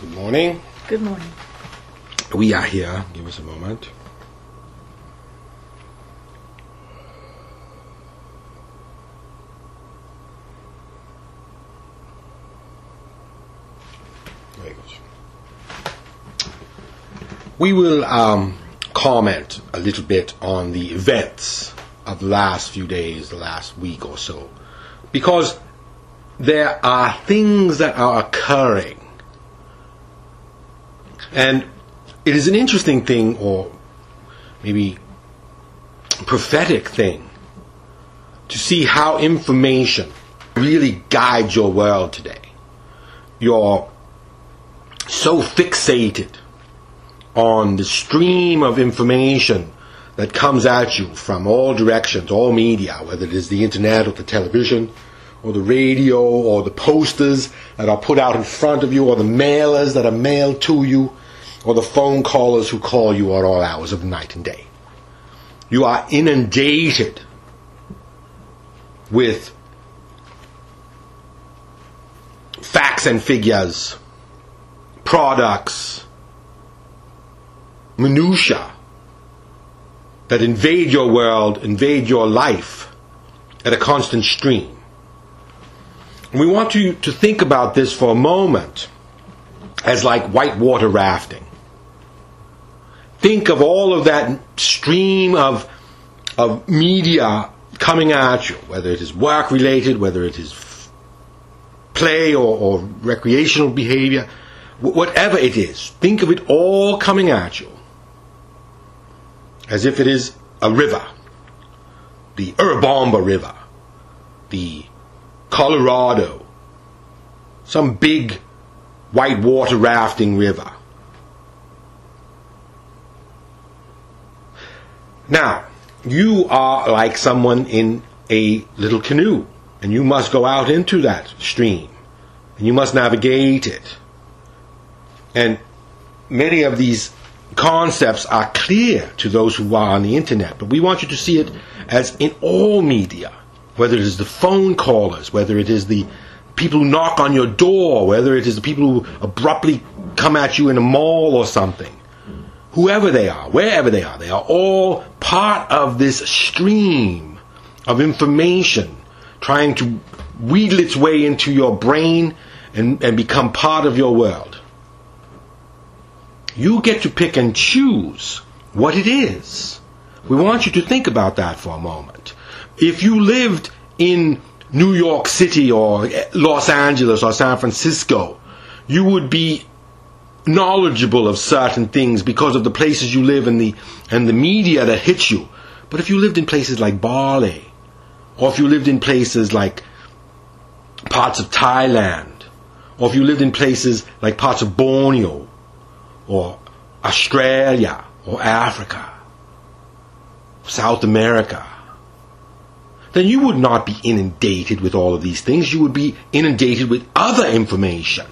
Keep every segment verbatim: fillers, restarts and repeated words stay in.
Good morning. Good morning. We are here. Give us a moment. Very good. We will um, comment a little bit on the events of the last few days, the last week or so, because there are things that are occurring. And it is an interesting thing, or maybe prophetic thing, to see how information really guides your world today. You're so fixated on the stream of information that comes at you from all directions, all media, whether it is the internet or the television, or the radio, or the posters that are put out in front of you, or the mailers that are mailed to you, or the phone callers who call you at all hours of the night and day. You are inundated with facts and figures, products, minutia that invade your world, invade your life at a constant stream. And we want you to think about this for a moment as like whitewater rafting. Think of all of that stream of of media coming at you, whether it is work-related, whether it is play or, or recreational behavior, whatever it is. Think of it all coming at you as if it is a river, the Urubamba River, the Colorado, some big whitewater rafting river. Now, you are like someone in a little canoe, and you must go out into that stream, and you must navigate it. And many of these concepts are clear to those who are on the internet, but we want you to see it as in all media, whether it is the phone callers, whether it is the people who knock on your door, whether it is the people who abruptly come at you in a mall or something. Whoever they are, wherever they are, they are all part of this stream of information trying to wheedle its way into your brain and, and become part of your world. You get to pick and choose what it is. We want you to think about that for a moment. If you lived in New York City or Los Angeles or San Francisco, you would be knowledgeable of certain things because of the places you live and the and the media that hits you. But if you lived in places like Bali, or if you lived in places like parts of Thailand, or if you lived in places like parts of Borneo, or Australia, or Africa, South America, then you would not be inundated with all of these things. You would be inundated with other information.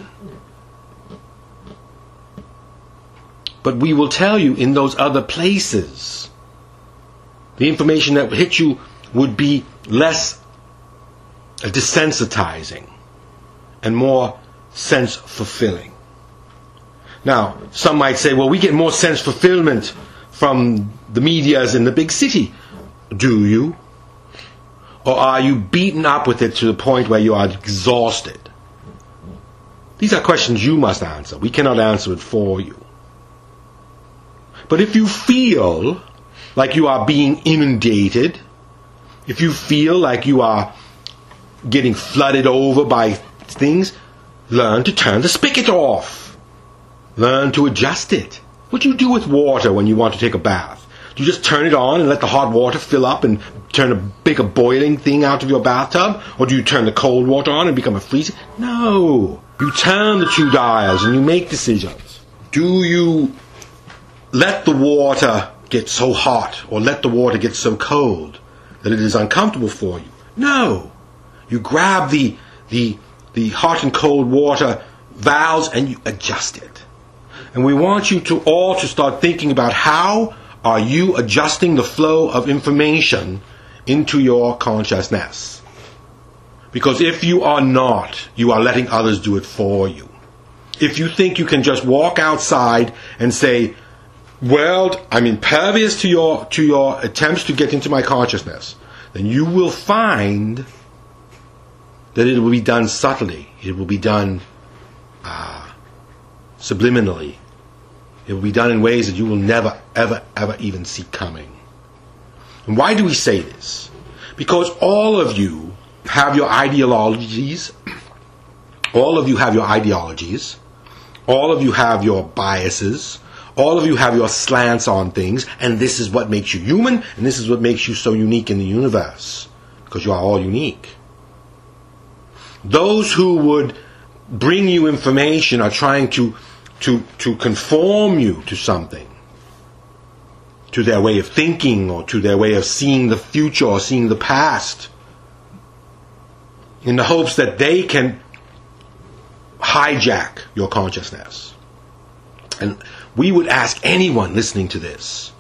But we will tell you in those other places, the information that would hit you would be less desensitizing and more sense-fulfilling. Now, some might say, well, we get more sense fulfillment from the medias in the big city. Do you? Or are you beaten up with it to the point where you are exhausted? These are questions you must answer. We cannot answer it for you. But if you feel like you are being inundated, if you feel like you are getting flooded over by things, learn to turn the spigot off. Learn to adjust it. What do you do with water when you want to take a bath? Do you just turn it on and let the hot water fill up and turn a big a boiling thing out of your bathtub? Or do you turn the cold water on and become a freezer? No. You turn the two dials and you make decisions. Do you let the water get so hot or let the water get so cold that it is uncomfortable for you? No. You grab the the the hot and cold water valves and you adjust it. And we want you to all to start thinking about how are you adjusting the flow of information into your consciousness. Because if you are not, you are letting others do it for you. if you think you can just walk outside and say, well, I'm impervious to your to your attempts to get into my consciousness, then you will find that it will be done subtly. It will be done uh, subliminally. It will be done in ways that you will never, ever, ever even see coming. And why do we say this? Because all of you have your ideologies. All of you have your ideologies. All of you have your biases. All of you have your slants on things. And this is what makes you human. And this is what makes you so unique in the universe. Because you are all unique. Those who would bring you information are trying to, to, to conform you to something. To their way of thinking, or to their way of seeing the future, or seeing the past. In the hopes that they can hijack your consciousness. And we would ask anyone listening to this,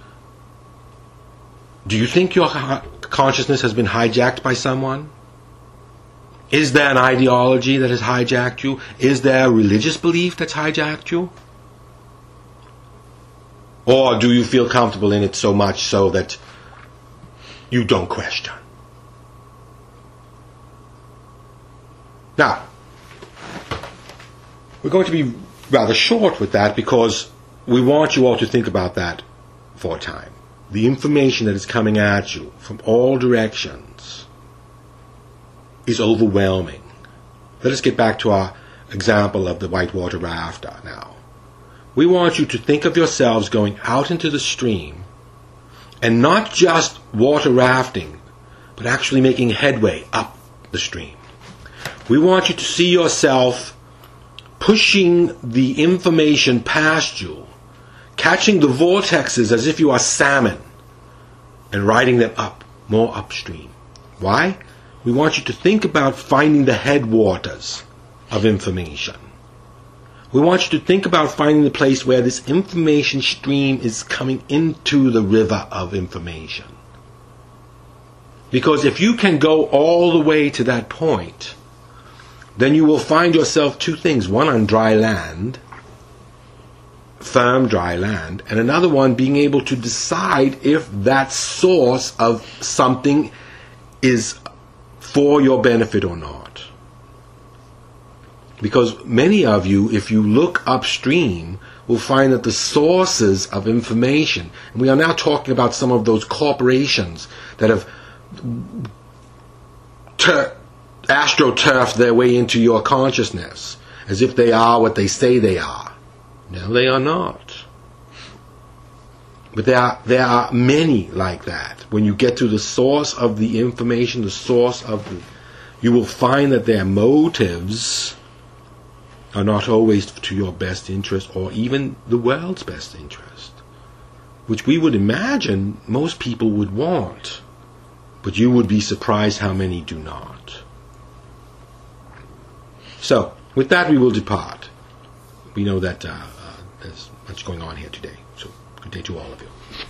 do you think your consciousness has been hijacked by someone? Is there an ideology that has hijacked you? Is there a religious belief that's hijacked you? Or do you feel comfortable in it so much so that you don't question? Now, we're going to be rather short with that because we want you all to think about that for a time. The information that is coming at you from all directions is overwhelming. Let us get back to our example of the whitewater rafter now. We want you to think of yourselves going out into the stream and not just water rafting, but actually making headway up the stream. We want you to see yourself pushing the information past you, catching the vortexes as if you are salmon, and riding them up, more upstream. Why? We want you to think about finding the headwaters of information. We want you to think about finding the place where this information stream is coming into the river of information. Because if you can go all the way to that point, then you will find yourself two things. One on dry land, firm dry land, and another one being able to decide if that source of something is for your benefit or not. Because many of you, if you look upstream, will find that the sources of information, and we are now talking about some of those corporations that have ter- astroturfed their way into your consciousness, as if they are what they say they are. No, they are not. But there are, there are many like that. When you get to the source of the information, the source of the, you will find that their motives are not always to your best interest or even the world's best interest, which we would imagine most people would want, but you would be surprised how many do not. So, with that we will depart. We know that uh, uh, there's much going on here today, so good day to all of you.